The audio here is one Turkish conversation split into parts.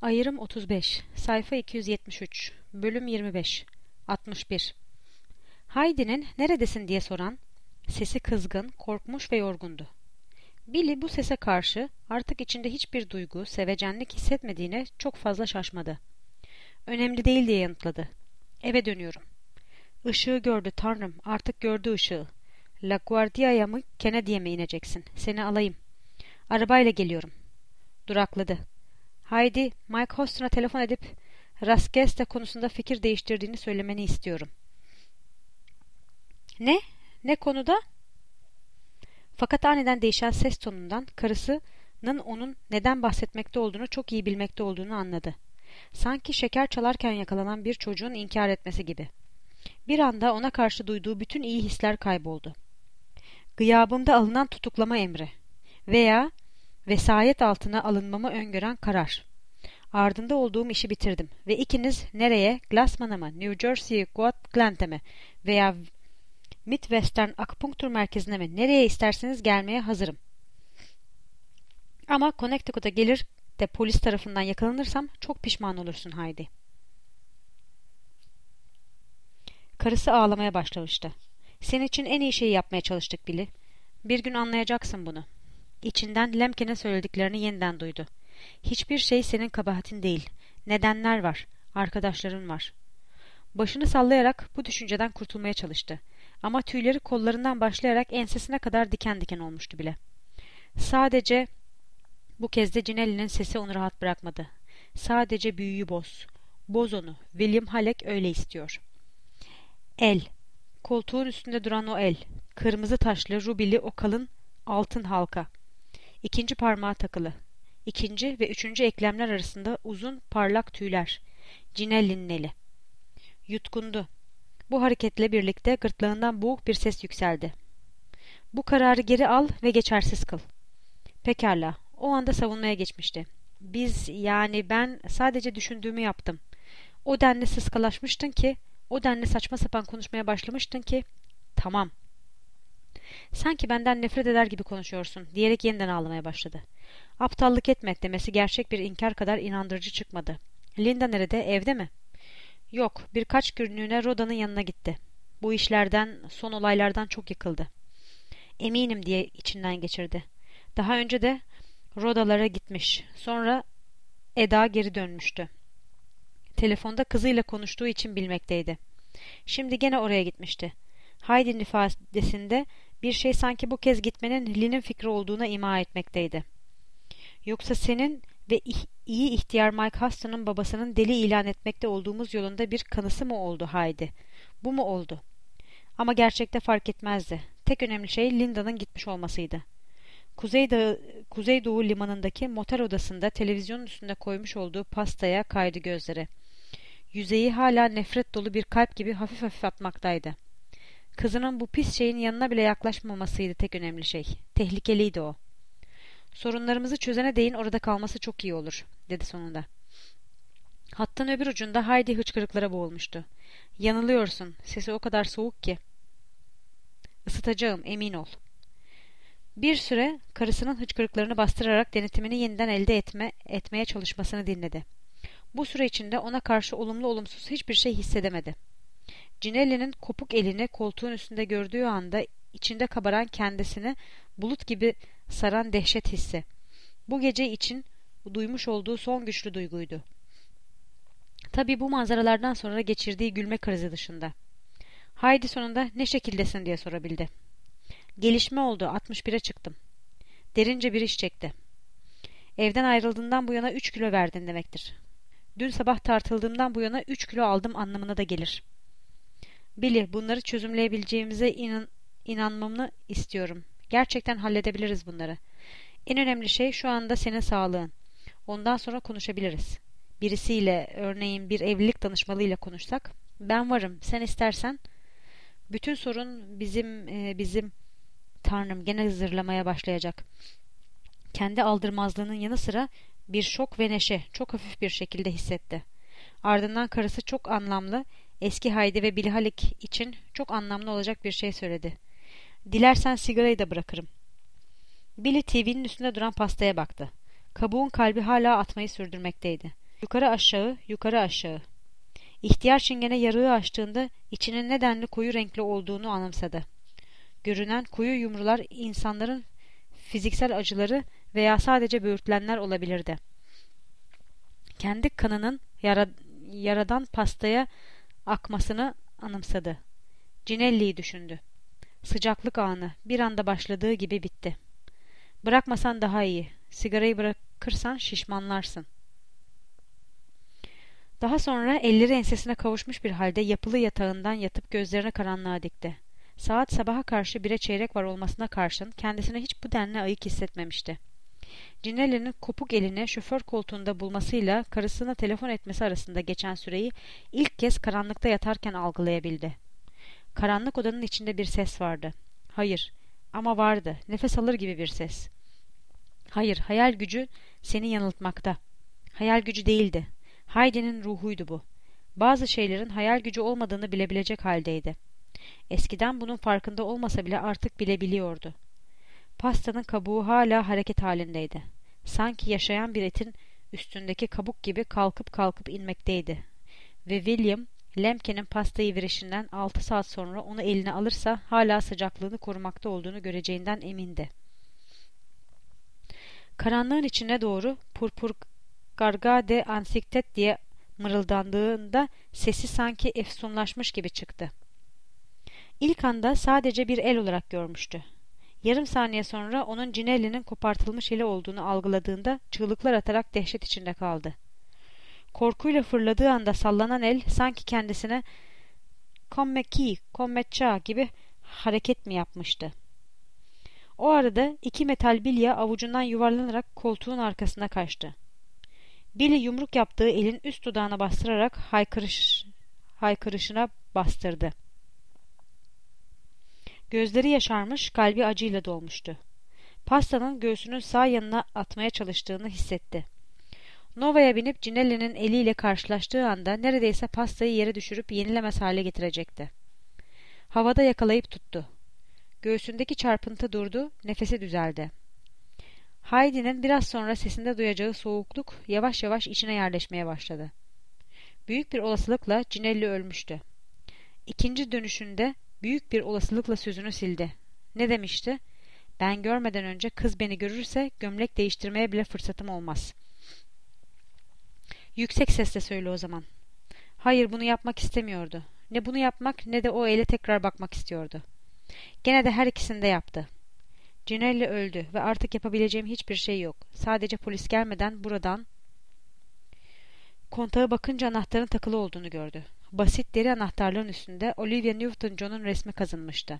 Ayrım 35, sayfa 273, bölüm 25, 61. Heidi'nin "Neredesin?" diye soran, sesi kızgın, korkmuş ve yorgundu. Billy bu sese karşı artık içinde hiçbir duygu, sevecenlik hissetmediğine çok fazla şaşmadı. "Önemli değil," diye yanıtladı. "Eve dönüyorum." "Işığı gördü Tanrım, artık gördü ışığı. La Guardia'ya mı, Kennedy'ye mi ineceksin? Seni alayım." "Arabayla geliyorum." Durakladı. Heidi, Mike Hoston'a telefon edip Rasgeste konusunda fikir değiştirdiğini söylemeni istiyorum. "Ne? Ne konuda?" Fakat aniden değişen ses tonundan karısının onun neden bahsetmekte olduğunu çok iyi bilmekte olduğunu anladı. Sanki şeker çalarken yakalanan bir çocuğun inkar etmesi gibi. Bir anda ona karşı duyduğu bütün iyi hisler kayboldu. Gıyabımda alınan tutuklama emri veya vesayet altına alınmamı öngören karar. Ardında olduğum işi bitirdim ve ikiniz nereye, Glassman'a mı, New Jersey Gotland'e mi veya Midwestern Akupunktur Merkezi'ne mi, nereye isterseniz gelmeye hazırım. Ama Connecticut'a gelir de polis tarafından yakalanırsam çok pişman olursun Heidi. Karısı ağlamaya başlamıştı. "Senin için en iyi şeyi yapmaya çalıştık Billy. Bir gün anlayacaksın bunu." İçinden Lemken'e söylediklerini yeniden duydu. "Hiçbir şey senin kabahatin değil. Nedenler var. Arkadaşların var." Başını sallayarak bu düşünceden kurtulmaya çalıştı. Ama tüyleri kollarından başlayarak ensesine kadar diken diken olmuştu bile. Sadece bu kez de Cinelli'nin sesi onu rahat bırakmadı. "Sadece büyüyü boz. Boz onu. William Halleck öyle istiyor." El. Koltuğun üstünde duran o el. Kırmızı taşlı, rubili o kalın altın halka. İkinci parmağı takılı. İkinci ve üçüncü eklemler arasında uzun parlak tüyler. Cinelli'nin eli. Yutkundu. Bu hareketle birlikte gırtlağından boğuk bir ses yükseldi. "Bu kararı geri al ve geçersiz kıl." "Pekala." O anda savunmaya geçmişti. Ben sadece düşündüğümü yaptım. O denli sıskalaşmıştın ki, o denli saçma sapan konuşmaya başlamıştın ki, tamam. "Sanki benden nefret eder gibi konuşuyorsun," diyerek yeniden ağlamaya başladı. Aptallık etme demesi gerçek bir inkar kadar inandırıcı çıkmadı. "Linda nerede? Evde mi?" "Yok, birkaç günlüğüne Roda'nın yanına gitti. Bu işlerden, son olaylardan çok yıkıldı." "Eminim," diye içinden geçirdi. Daha önce de Roda'lara gitmiş. Sonra Eda geri dönmüştü. Telefonda kızıyla konuştuğu için bilmekteydi. Şimdi gene oraya gitmişti. Heidi'nin ifadesinde bir şey sanki bu kez gitmenin Lynn'in fikri olduğuna ima etmekteydi. "Yoksa senin ve iyi ihtiyar Mike Huston'un babasının deli ilan etmekte olduğumuz yolunda bir kanısı mı oldu Heidi? Bu mu oldu?" Ama gerçekte fark etmezdi. Tek önemli şey Linda'nın gitmiş olmasıydı. Kuzeydoğu limanındaki motel odasında televizyonun üstünde koymuş olduğu pastaya kaydı gözleri. Yüzeyi hala nefret dolu bir kalp gibi hafif hafif atmaktaydı. Kızının bu pis şeyin yanına bile yaklaşmamasıydı tek önemli şey. Tehlikeliydi o. "Sorunlarımızı çözene değin orada kalması çok iyi olur," dedi sonunda. Hattın öbür ucunda Heidi hıçkırıklara boğulmuştu. "Yanılıyorsun. Sesi o kadar soğuk ki." "Isıtacağım, emin ol." Bir süre karısının hıçkırıklarını bastırarak denetimini yeniden elde etmeye çalışmasını dinledi. Bu süre içinde ona karşı olumlu olumsuz hiçbir şey hissedemedi. Cinelli'nin kopuk elini koltuğun üstünde gördüğü anda içinde kabaran kendisini bulut gibi saran dehşet hissi. Bu gece için duymuş olduğu son güçlü duyguydu. Tabii bu manzaralardan sonra geçirdiği gülme krizi dışında. Heidi sonunda "Ne şekildesin?" diye sorabildi. "Gelişme oldu. 61'e çıktım." Derince bir iş çekti. "Evden ayrıldığından bu yana 3 kilo verdin demektir. Dün sabah tartıldığımdan bu yana 3 kilo aldım anlamına da gelir." "Billy, bunları çözümleyebileceğimize inanmamı istiyorum. Gerçekten halledebiliriz bunları. En önemli şey şu anda senin sağlığın. Ondan sonra konuşabiliriz. Birisiyle, örneğin bir evlilik danışmanıyla konuşsak, ben varım, sen istersen." "Bütün sorun bizim... Tanrım, gene zırlamaya başlayacak." Kendi aldırmazlığının yanı sıra bir şok ve neşe çok hafif bir şekilde hissetti. Ardından karısı çok anlamlı, eski Heidi ve Billy Halleck için çok anlamlı olacak bir şey söyledi. "Dilersen sigarayı da bırakırım." Billy TV'nin üstünde duran pastaya baktı. Kabuğun kalbi hala atmayı sürdürmekteydi. Yukarı aşağı, yukarı aşağı. İhtiyar çingene yarığı açtığında içinin nedenli koyu renkli olduğunu anımsadı. Görünen koyu yumrular insanların fiziksel acıları veya sadece böğürtlenler olabilirdi. Kendi kanının yaradan pastaya akmasını anımsadı. Cinelli'yi düşündü. Sıcaklık anı bir anda başladığı gibi bitti. Bırakmasan daha iyi. Sigarayı bırakırsan şişmanlarsın. Daha sonra elleri ensesine kavuşmuş bir halde yapılı yatağından yatıp gözlerini karanlığa dikti. Saat sabaha karşı 1'e çeyrek var olmasına karşın kendisine hiç bu denli ayık hissetmemişti. Cinelli'nin kopuk elini şoför koltuğunda bulmasıyla karısına telefon etmesi arasında geçen süreyi ilk kez karanlıkta yatarken algılayabildi. Karanlık odanın içinde bir ses vardı. Hayır, ama vardı. Nefes alır gibi bir ses. Hayır, hayal gücü seni yanıltmakta. Hayal gücü değildi. Heidi'nin ruhuydu bu. Bazı şeylerin hayal gücü olmadığını bilebilecek haldeydi. Eskiden bunun farkında olmasa bile artık bilebiliyordu. Pastanın kabuğu hala hareket halindeydi. Sanki yaşayan bir etin üstündeki kabuk gibi kalkıp kalkıp inmekteydi. Ve William, Lemke'nin pastayı verişinden 6 saat sonra onu eline alırsa hala sıcaklığını korumakta olduğunu göreceğinden emindi. Karanlığın içine doğru purpur garga de ansiktet diye mırıldandığında sesi sanki efsunlaşmış gibi çıktı. İlk anda sadece bir el olarak görmüştü. Yarım saniye sonra onun Cinelli'nin kopartılmış eli olduğunu algıladığında çığlıklar atarak dehşet içinde kaldı. Korkuyla fırladığı anda sallanan el sanki kendisine "Komme ki, komme ça" gibi hareket mi yapmıştı? O arada 2 metal bilye avucundan yuvarlanarak koltuğun arkasına kaçtı. Billy yumruk yaptığı elin üst dudağına bastırarak haykırışına bastırdı. Gözleri yaşarmış, kalbi acıyla dolmuştu. Pastanın göğsünün sağ yanına atmaya çalıştığını hissetti. Nova'ya binip Cinelli'nin eliyle karşılaştığı anda neredeyse pastayı yere düşürüp yenilemez hale getirecekti. Havada yakalayıp tuttu. Göğsündeki çarpıntı durdu, nefesi düzeldi. Heidi'nin biraz sonra sesinde duyacağı soğukluk yavaş yavaş içine yerleşmeye başladı. Büyük bir olasılıkla Cinelli ölmüştü. İkinci dönüşünde büyük bir olasılıkla sözünü sildi. Ne demişti? Ben görmeden önce kız beni görürse gömlek değiştirmeye bile fırsatım olmaz. Yüksek sesle söyle o zaman. Hayır, bunu yapmak istemiyordu. Ne bunu yapmak ne de o ele tekrar bakmak istiyordu. Gene de her ikisini de yaptı. Cinelli öldü ve artık yapabileceğim hiçbir şey yok. Sadece polis gelmeden buradan... Kontağa bakınca anahtarın takılı olduğunu gördü. Basit deri anahtarlığın üstünde Olivia Newton-John'un resmi kazınmıştı.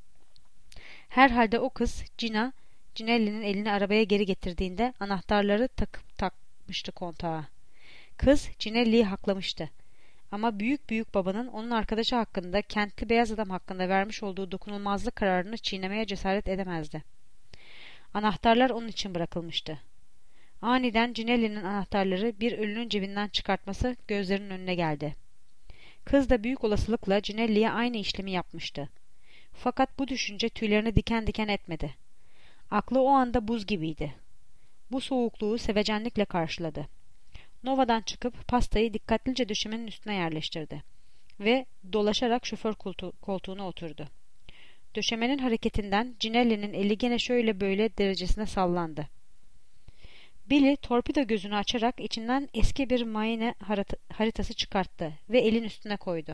Herhalde o kız, Gina, Cinelli'nin elini arabaya geri getirdiğinde anahtarları takmıştı kontağa. Kız, Cinelli'yi haklamıştı. Ama büyük babanın onun arkadaşı hakkında, kentli beyaz adam hakkında vermiş olduğu dokunulmazlık kararını çiğnemeye cesaret edemezdi. Anahtarlar onun için bırakılmıştı. Aniden Cinelli'nin anahtarları bir ölünün cebinden çıkartması gözlerinin önüne geldi. Kız da büyük olasılıkla Cinelli'ye aynı işlemi yapmıştı. Fakat bu düşünce tüylerini diken diken etmedi. Aklı o anda buz gibiydi. Bu soğukluğu sevecenlikle karşıladı. Nova'dan çıkıp pastayı dikkatlice döşemenin üstüne yerleştirdi ve dolaşarak şoför koltuğuna oturdu. Döşemenin hareketinden Cinelli'nin eli gene şöyle böyle derecesine sallandı. Billy torpido gözünü açarak içinden eski bir Maine haritası çıkarttı ve elin üstüne koydu.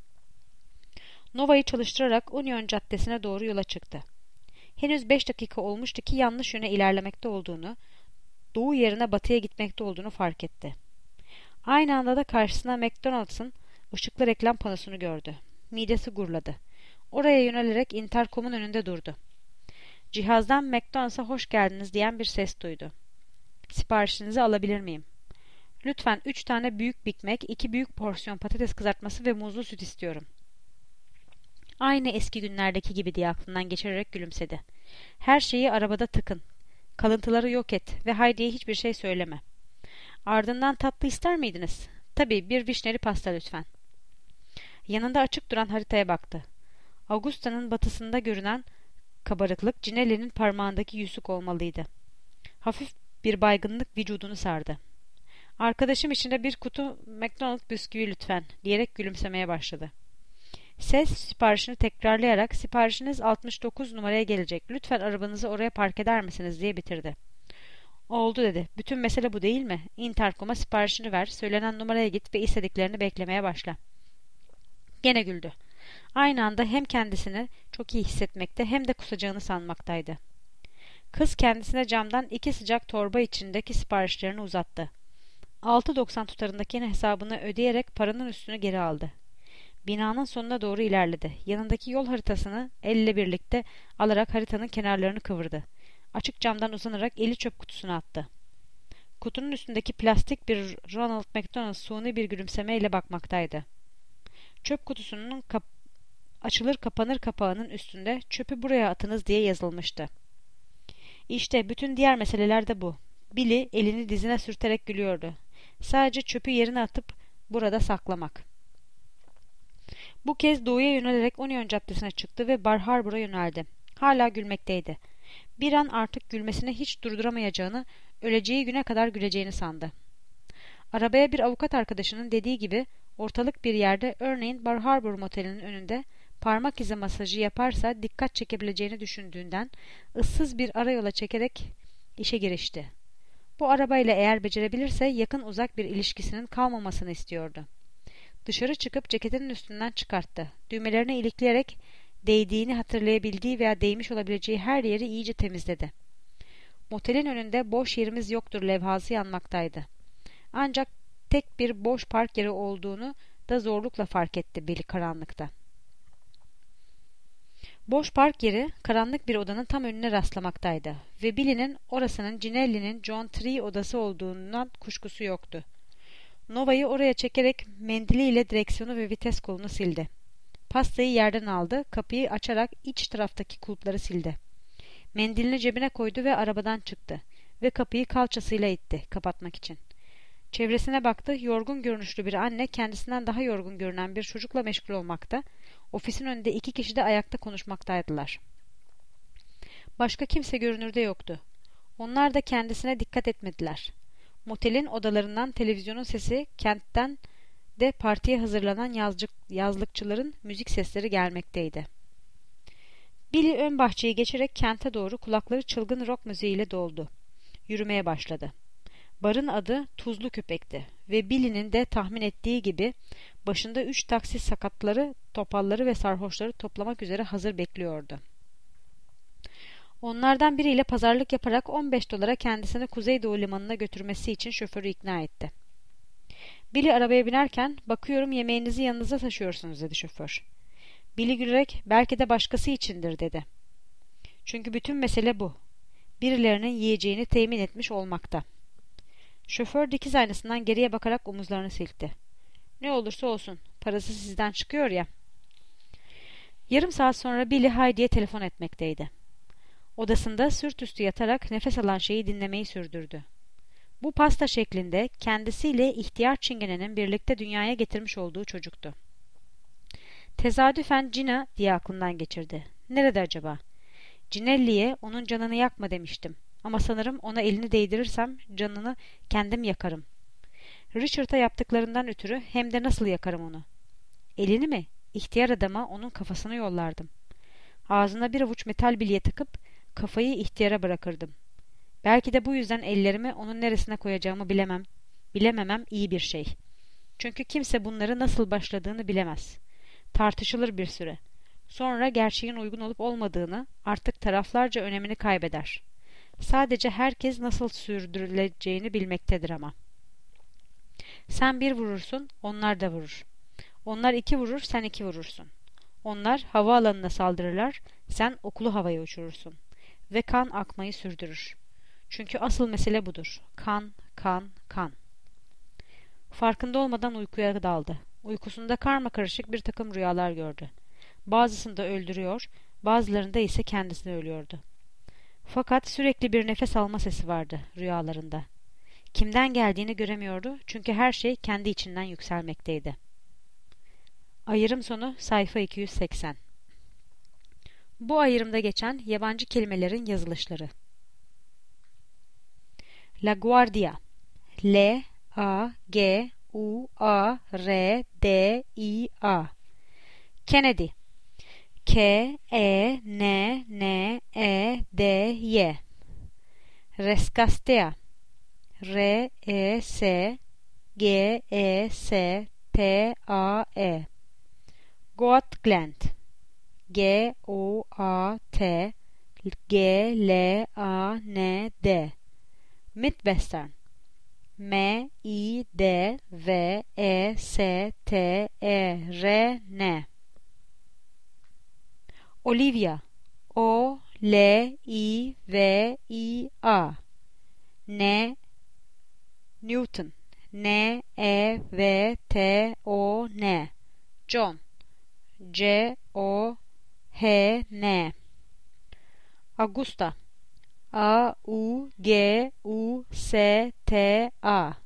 Nova'yı çalıştırarak Union Caddesi'ne doğru yola çıktı. Henüz 5 dakika olmuştu ki yanlış yöne ilerlemekte olduğunu, doğu yerine batıya gitmekte olduğunu fark etti. Aynı anda da karşısına McDonald's'ın ışıklı reklam panosunu gördü. Midesi gurladı. Oraya yönelerek interkomun önünde durdu. Cihazdan McDonald's'a hoş geldiniz diyen bir ses duydu. Siparişinizi alabilir miyim? Lütfen 3 tane büyük Big Mac, 2 büyük porsiyon patates kızartması ve muzlu süt istiyorum. Aynı eski günlerdeki gibi diye aklından geçirerek gülümsedi. Her şeyi arabada tıkın. Kalıntıları yok et ve Heidi'ye hiçbir şey söyleme. Ardından tatlı ister miydiniz? Tabii, bir vişneli pasta lütfen. Yanında açık duran haritaya baktı. Augusta'nın batısında görünen kabarıklık Cinelli'nin parmağındaki yüzük olmalıydı. Hafif bir baygınlık vücudunu sardı. Arkadaşım için de bir kutu McDonald's bisküvi lütfen diyerek gülümsemeye başladı. Ses siparişini tekrarlayarak siparişiniz 69 numaraya gelecek. Lütfen arabanızı oraya park eder misiniz diye bitirdi. Oldu dedi. Bütün mesele bu değil mi? Intercom'a siparişini ver, söylenen numaraya git ve istediklerini beklemeye başla. Gene güldü. Aynı anda hem kendisini çok iyi hissetmekte hem de kusacağını sanmaktaydı. Kız kendisine camdan 2 sıcak torba içindeki siparişlerini uzattı. 6,90 tutarındaki hesabını ödeyerek paranın üstünü geri aldı. Binanın sonuna doğru ilerledi. Yanındaki yol haritasını elle birlikte alarak haritanın kenarlarını kıvırdı. Açık camdan uzanarak eli çöp kutusuna attı. Kutunun üstündeki plastik bir Ronald McDonald suni bir gülümsemeyle bakmaktaydı. Çöp kutusunun açılır kapanır kapağının üstünde "Çöpü buraya atınız" diye yazılmıştı. İşte bütün diğer meseleler de bu. Billy elini dizine sürterek gülüyordu. Sadece çöpü yerine atıp burada saklamak. Bu kez doğuya yönelerek Union Caddesi'ne çıktı ve Bar Harbor'a yöneldi. Hala gülmekteydi. Bir an artık gülmesini hiç durduramayacağını, öleceği güne kadar güleceğini sandı. Arabaya bir avukat arkadaşının dediği gibi ortalık bir yerde, örneğin Bar Harbor motelinin önünde parmak izi masajı yaparsa dikkat çekebileceğini düşündüğünden ıssız bir arayola çekerek işe girişti. Bu arabayla eğer becerebilirse yakın uzak bir ilişkisinin kalmamasını istiyordu. Dışarı çıkıp ceketinin üstünden çıkarttı. Düğmelerini ilikleyerek değdiğini hatırlayabildiği veya değmiş olabileceği her yeri iyice temizledi. Motelin önünde "boş yerimiz yoktur" levhası yanmaktaydı. Ancak tek bir boş park yeri olduğunu da zorlukla fark etti Billy karanlıkta. Boş park yeri karanlık bir odanın tam önüne rastlamaktaydı ve Billy'nin orasının Ginelli'nin John Tree odası olduğundan kuşkusu yoktu. Nova'yı oraya çekerek mendiliyle direksiyonu ve vites kolunu sildi. Pastayı yerden aldı, kapıyı açarak iç taraftaki kulpları sildi. Mendilini cebine koydu ve arabadan çıktı ve kapıyı kalçasıyla itti kapatmak için. Çevresine baktı. Yorgun görünüşlü bir anne kendisinden daha yorgun görünen bir çocukla meşgul olmakta. Ofisin önünde 2 kişi de ayakta konuşmaktaydılar. Başka kimse görünürde yoktu. Onlar da kendisine dikkat etmediler. Motelin odalarından televizyonun sesi, kentten de partiye hazırlanan yazlıkçıların müzik sesleri gelmekteydi. Billy ön bahçeyi geçerek kente doğru kulakları çılgın rock müziğiyle doldu. Yürümeye başladı. Barın adı Tuzlu Köpek'ti ve Billy'nin de tahmin ettiği gibi başında 3 taksi sakatları, topalları ve sarhoşları toplamak üzere hazır bekliyordu. Onlardan biriyle pazarlık yaparak 15 dolara kendisini Kuzeydoğu limanına götürmesi için şoförü ikna etti. Billy arabaya binerken "Bakıyorum yemeğinizi yanınıza taşıyorsunuz" dedi şoför. Billy gülerek "Belki de başkası içindir" dedi. Çünkü bütün mesele bu. Birilerinin yiyeceğini temin etmiş olmakta. Şoför dikiz aynasından geriye bakarak omuzlarını silkti. "Ne olursa olsun, parası sizden çıkıyor ya." Yarım saat sonra Billy Heidi'ye telefon etmekteydi. Odasında sırt üstü yatarak nefes alan şeyi dinlemeyi sürdürdü. Bu pasta şeklinde kendisiyle ihtiyar çingenenin birlikte dünyaya getirmiş olduğu çocuktu. Tesadüfen Gina diye aklından geçirdi. Nerede acaba? Ginelli'ye onun canını yakma demiştim. Ama sanırım ona elini değdirirsem canını kendim yakarım. Richard'a yaptıklarından ötürü hem de nasıl yakarım onu? Elini mi? İhtiyar adama onun kafasını yollardım. Ağzına bir avuç metal bilye takıp kafayı ihtiyara bırakırdım. Belki de bu yüzden ellerimi onun neresine koyacağımı bilememem iyi bir şey. Çünkü kimse bunları nasıl başladığını bilemez. Tartışılır bir süre. Sonra gerçeğin uygun olup olmadığını, artık taraflarca önemini kaybeder. Sadece herkes nasıl sürdürüleceğini bilmektedir ama. Sen bir vurursun, onlar da vurur. Onlar 2 vurur, sen 2 vurursun. Onlar havaalanına saldırırlar, sen okulu havaya uçurursun. Ve kan akmayı sürdürür. Çünkü asıl mesele budur. Kan, kan, kan. Farkında olmadan uykuya daldı. Uykusunda karmakarışık bir takım rüyalar gördü. Bazısında öldürüyor, bazılarında ise kendisini ölüyordu. Fakat sürekli bir nefes alma sesi vardı rüyalarında. Kimden geldiğini göremiyordu çünkü her şey kendi içinden yükselmekteydi. Ayrım sonu sayfa 280. Bu ayrımda geçen yabancı kelimelerin yazılışları. La Guardia, L A G U A R D I A. Kennedy. K E N N E D Y. Rescastea. R E S G E S T A E. Gotland. G O A T G L A N D. Midwestern. M I D V E S T E R N. Olivia. O L I V I A. Newton. N E V T O N. John. J O H N. Augusta. A U G U S T A.